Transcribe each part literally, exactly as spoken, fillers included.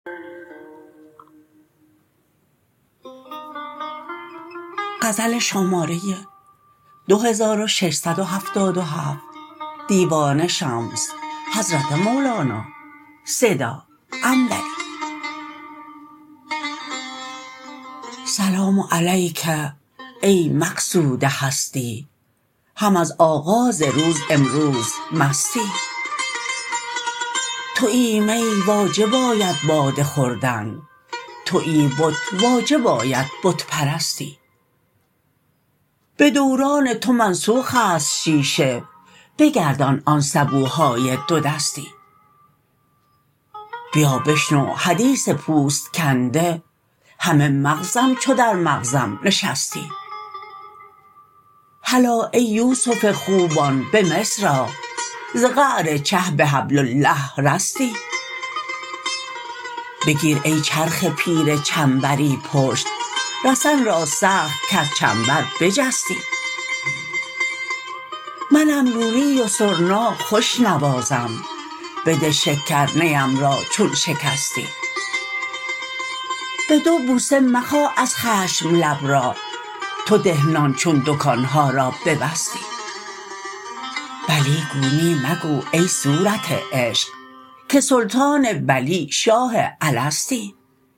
سلام علیک ای مقصود هستی، هم از آغاز روز امروز مستی. توی می واجب آید باده خوردن، توی بت واجب آید بت پرستی. به دوران تو منسوخ است شیشه، بگردان آن سبوهای دو دستی. بیا بشنو حدیث پوست کنده، همه مغزم چو در مغزم نشستی. هلا ای یوسف خوبان به مصر آ، ز قعر چه به حبل الله رستی. بگیر ای چرخ پیر چنبری پشت، رسن را سخت کز چنبر بجستی. منم لولی و سرنا خوش نوازم، بده شکر نیم را چون شکستی. به دو بوسه مخا از خشم لب را، تو ده نان چون دکان ها را ببستی. بلی گو نی مگو ای صورت عشق، که سلطان بلی شاه الستی.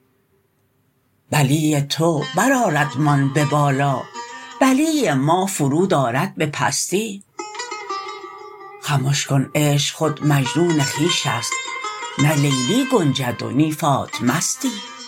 بلی تو برآردمان به بالا، بلی ما فرود آرد به پستی. خمش کن عشق خود مجنون خویش است، نه لیلی گنجد و نی فاطمه ستی.